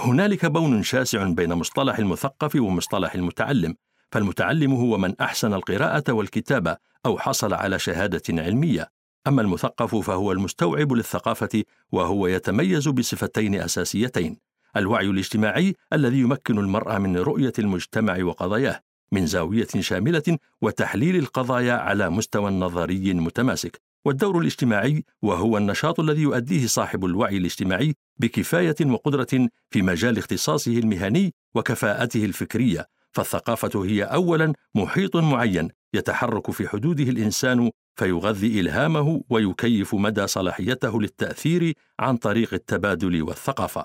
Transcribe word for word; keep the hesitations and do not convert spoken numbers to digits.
هنالك بون شاسع بين مصطلح المثقف ومصطلح المتعلم، فالمتعلم هو من أحسن القراءة والكتابة أو حصل على شهادة علمية، أما المثقف فهو المستوعب للثقافة، وهو يتميز بصفتين أساسيتين: الوعي الاجتماعي الذي يمكن المرء من رؤية المجتمع وقضاياه من زاوية شاملة وتحليل القضايا على مستوى نظري متماسك، والدور الاجتماعي وهو النشاط الذي يؤديه صاحب الوعي الاجتماعي بكفاية وقدرة في مجال اختصاصه المهني وكفاءته الفكرية. فالثقافة هي أولا محيط معين يتحرك في حدوده الإنسان، فيغذي إلهامه ويكيف مدى صلاحيته للتأثير عن طريق التبادل والثقافة.